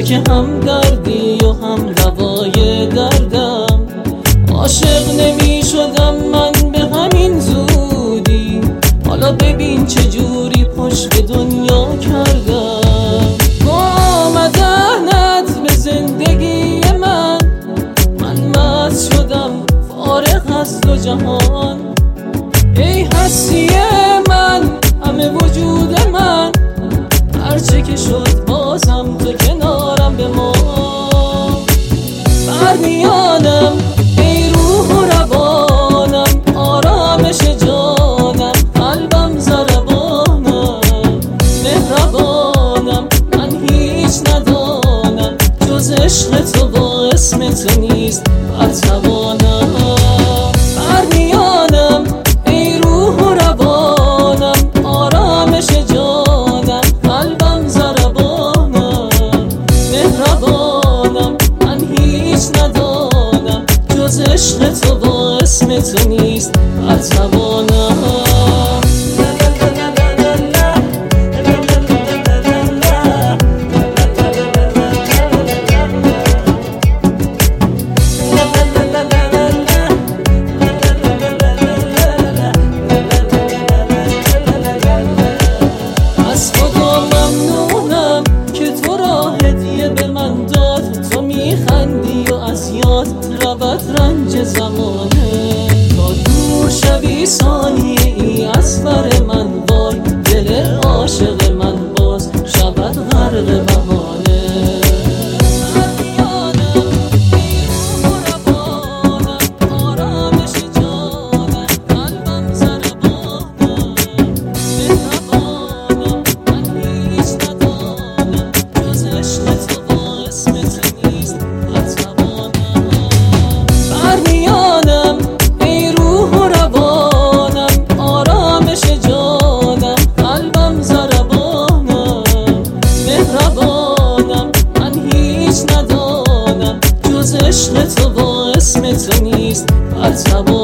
که هم دردی و هم دوای دردم. عاشق نمی شدم من به همین زودی، حالا ببین چجوری پشت دنیا کردم. آمدنت به زندگی من مست شدم، فارغ از دو جهان. ای هستی من، همه وجود من، هرچه که شد بازم تو کنارم بمان. برمیانم ای روح و روانم، آرامش جانم، قلبم ضربانم، مهربانم. من هیچ ندانم جز عشق تو، با اسم تو نیست برتوانم. برمیانم ای روح و روانم، آرامش جانم، قلبم ضربانم، مهربانم. من هیچ ندانم جز عشق تو، با اسم تو نیست برتوانم. میخندی و از یاد رود رنج زمانه، تا دور شوی ثانیه ای از بر من، وای دل عاشق من باز شود غرق بهانه. برمیانم ای روح و روانم، آرامش جانم، قلبم ضربانم، مهربانم. من هیچ ندانم جز عشق تو، با اسم تو نیست برتوانم. برمیانم ای روح و روانم، آرامش جانم، قلبم ضربانم، مهربانم. من هیچ ندانم جز عشق تو، با اسم تو نیست برتوانم.